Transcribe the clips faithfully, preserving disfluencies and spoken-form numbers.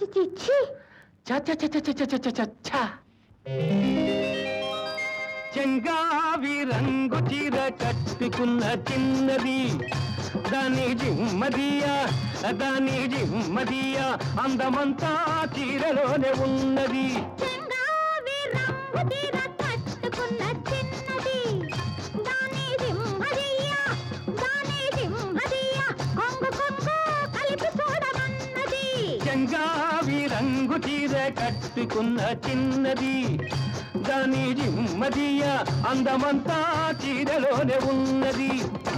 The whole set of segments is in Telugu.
చి చి చ చ చ చ చ చ చ చ చెంగావి రంగు చీర కట్టుకున్న చిన్నది దాని జిమ్మదియా దాని జిమ్మదియా అందమంతా చీరలోనే ఉన్నది. చెంగావి రంగు చీర కట్టుకున్న చిన్నది దాని జిమ్మదియా దాని జిమ్మదియా కొంగు కొంగు కలిపి చూడమన్నది. చెంగావి రంగు చీర కట్టుకున్న చిన్నది దాని జిమ్మదియా అందమంతా చీరలోనే ఉన్నది.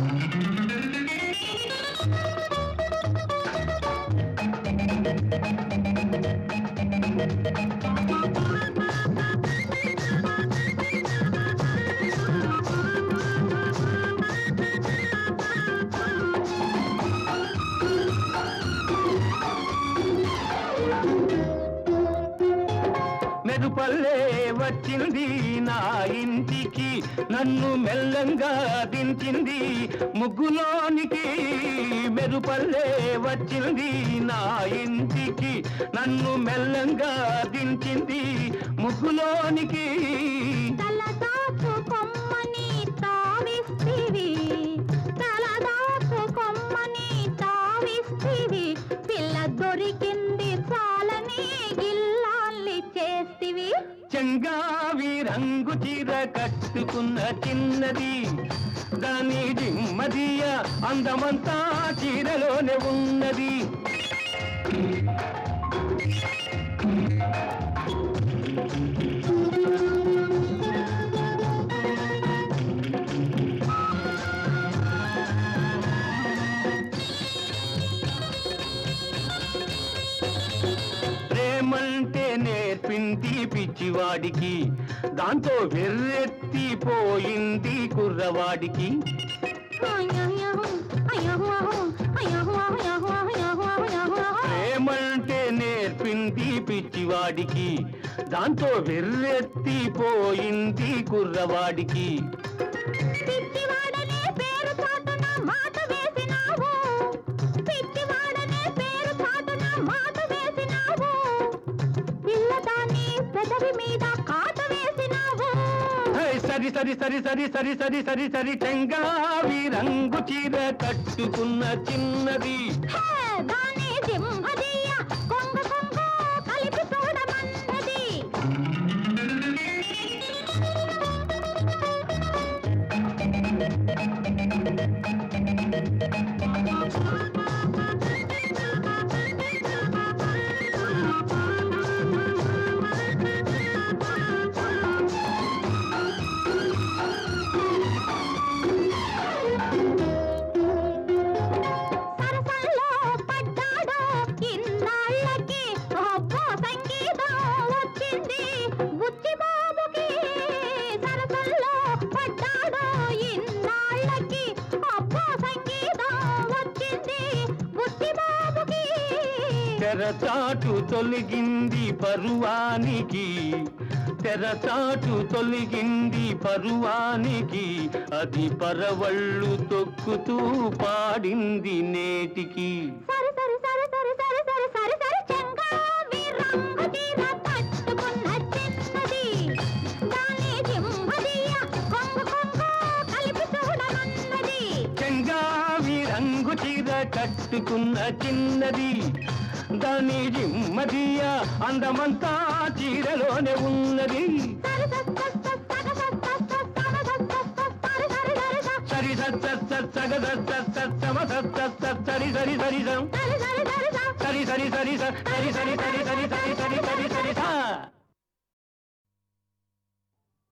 మెరుపల్లే వచ్చింది నా ఇంటికి నన్ను మెల్లంగా దించింది ముగ్గులోనికి. మెరుపల్లే వచ్చింది నా ఇంటికి నన్ను మెల్లంగా దించింది ముగ్గులోనికి. తలదాపు కొమ్మని తావిస్తివి తలదాపు కొమ్మని తావిస్తివి పిల్ల దొరికింది చాలని గిల్లాల్ని చేస్తివి. చెంగావి రంగు చీర కట్టుకున్న చిన్నది దాని జిమ్మదియా అందమంతా చీరలోనే ఉన్నది. ప్రేమంటే నేర్పింది పిచ్చివాడికి దాంతో వెర్రెత్తిపోయింది కుర్రవాడికి. ప్రేమంటే నేర్పింది పిచ్చివాడికి దాంతో వెర్రెత్తిపోయింది కుర్రవాడికి. పిచ్చివాడనే పేరు చాటున మాట వేసినావు పిచ్చివాడనే పేరు చాటున మాట వేసినావు పిల్లదాన్ని పెదవి మీద కాట వేసినావు. సరి సరి సరి సరి సరి సరి సరి సరి చెంగావి రంగు చీర కట్టుకున్న చిన్నది దాని జిమ్మదియా కొంగు కొంగు కలిపి చూడమన్నది. తెరచాటు తొలగింది పరువానికి తెరచాటు తొలగింది పరువానికి అది పరవళ్ళు తొక్కుతూ పాడింది నేటికి. సరి సరి సరి సరి సరి సరి సరి సరి చెంగావి రంగు చీర కట్టుకున్న చిన్నది దాని జిమ్మదియా కొంగు కొంగు కలిపి చూడమన్నది. చెంగావి రంగు చీర కట్టుకున్న చిన్నది దాని జిమ్మదియా అందమంతా చీరలోనే ఉన్నది. సరి సరి సరి సరి సరి సరి సరి సరి సరి సరి సరి సరి సరి సరి సరి సరి సరి సరి సరి